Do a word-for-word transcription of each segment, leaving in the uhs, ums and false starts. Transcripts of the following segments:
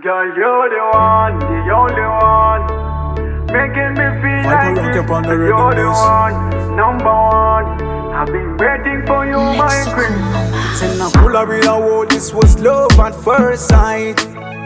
Girl, you're the one, the only one, making me feel Viper like rock up on the this. You're the rhythm, one, number one. I've been waiting for you, my queen. Say now pull up with a wall, this was love at first sight.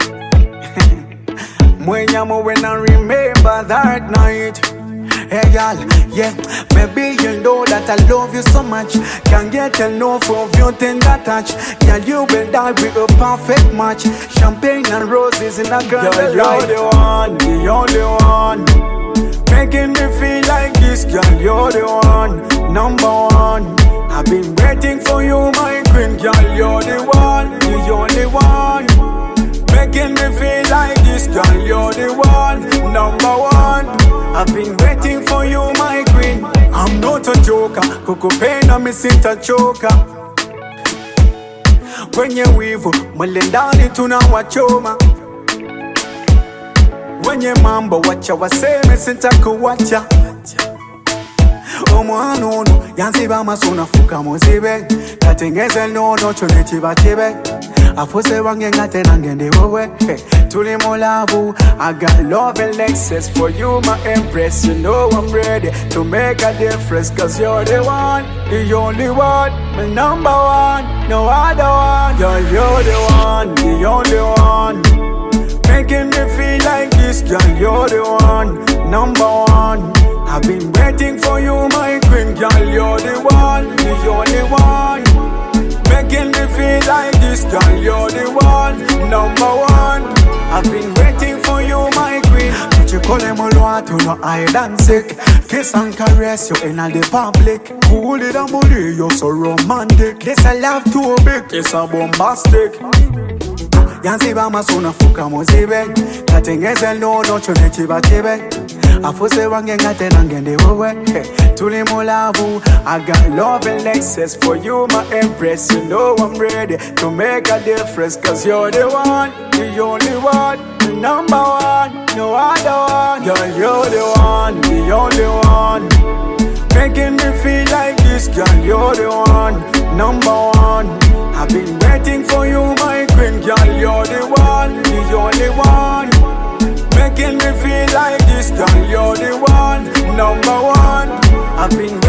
When you move when I remember that night. Hey y'all, yeah, maybe you know that I love you so much. Can't get enough of your tender touch. Girl, you will die with a perfect match. Champagne and roses in a grand light. You're the one, the only one, making me feel like this. Girl, you're the one, number one. I've been waiting for you, my queen. Girl, you're the one, the only one, making me feel like this. Girl, you're the one, number one. I've been waiting for you, my queen. I'm not a joker. Coco pain, I'm missing a choker. When you weave, Malendani tuna wachoma. When you mambo, watcha wase missing a kuwacha. Omwano no, yanziba masona fuka mozibe. Katengeze no no choneti batebe. Afose wange ngate nangende wowe. Tuli molavu, I got love and excess for you, my empress. You know I'm ready to make a difference, cause you're the one, the only one, my number one, no other one. Girl, you're the one, the only one, making me feel like this. Girl, you're the one, number one. I've been waiting for you, my queen. Girl, you're the one, the only one, making me feel like this. Girl, you're the one, number one. I've been waiting for you, my queen. Did you call him a to no hide and sick? Kiss and caress you in the public. Cool it and body, you're so romantic. This I love too big, it's a bombastic. Yanziba masona fuka mozibe. Katengeze no no choneti batebe. Afose wange ngate nangende wowe. Tuli molavu, I got love and excess for you, my empress. You know I'm ready to make a difference, cause you're the one, the only one, the number one, no other one. Girl, you're the one, the only one, making me feel like this. Girl, you're the one, number one. I've been waiting for you, my queen. Girl, you're the one, the only one, making me feel like this. Girl, you're the one, number one. I've been